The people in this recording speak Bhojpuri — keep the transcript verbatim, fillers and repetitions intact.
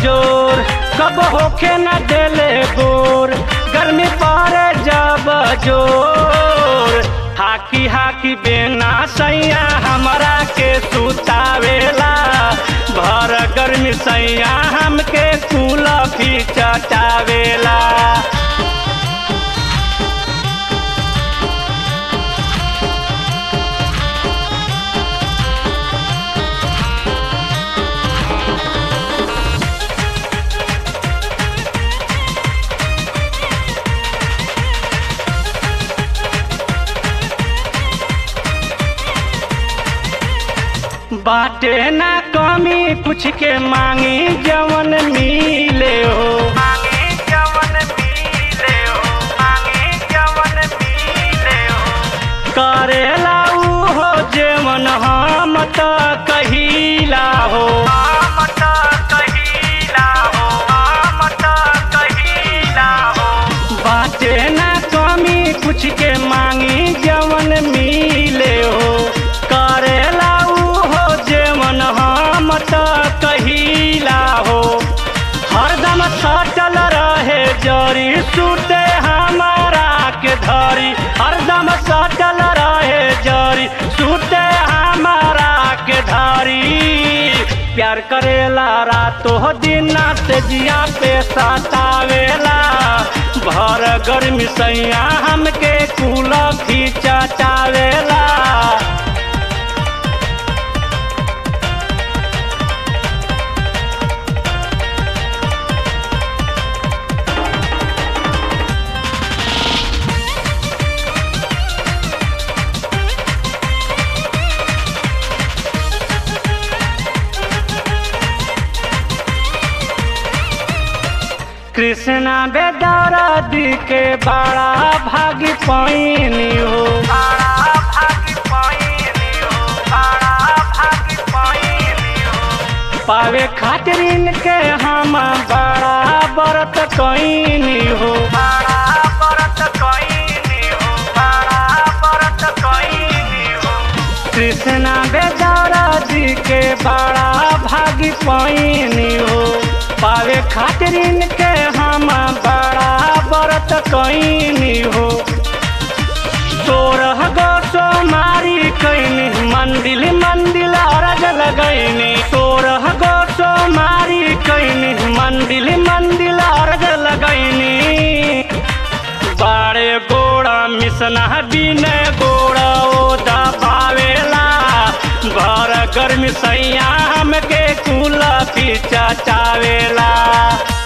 जोर, कब होखे न देले बोर, गर्मी पड़े जब जोर। हाकी हाकी बेना सैया हमरा के सुतावेला, भर गर्मी सैया हमके कुल्फी चटावेला। बाटे ना कमी कुछ के मांगी जवन मिले हो, मांगी जवन मिले हो, मांगी जवन मिले हो। करेला ऊ हो जेवन हम त कहिला हो, हम त कहिला हो, हम त कहिला हो। बाटे ना कमी कुछ के मांगी जवन मिले हो, करेला हम त कहिला हो। हरदम सटल रहे जरी सुते हमारा के धरी, हरदम सटल रहे जरी सुते हमारा के धरी। प्यार करेला रातो दिन से जिया पे सतावेला, भर गर्मी सैया हमके कुल्फी चटावेला। कृष्णा बेदरा दी के बड़ा भागी पैनी हो, बड़ा भागी पैनी हो, बड़ा भागी पैनी हो। पावे खातिर इनके हम बड़ा व्रत कैनी हो, बड़ा व्रत कैनी हो, बड़ा व्रत कैनी हो। कृष्णा बेदरा दी के बड़ा भागी पैनी हो, पावे खातिर इनके हम बड़ा व्रत कैनी हो। सोरह गो सोमारी कैनी मंदिल मंदिल अर्घ लगैनी, सोरह गो सोमारी कैनी मंदिल मंदिल अर्घ लगैनी। बाड़े गोड़ा मिसना बिने गोड़ा ओ दबावेला, भर गर्मी सैया हमके कुल्फी चटावेला।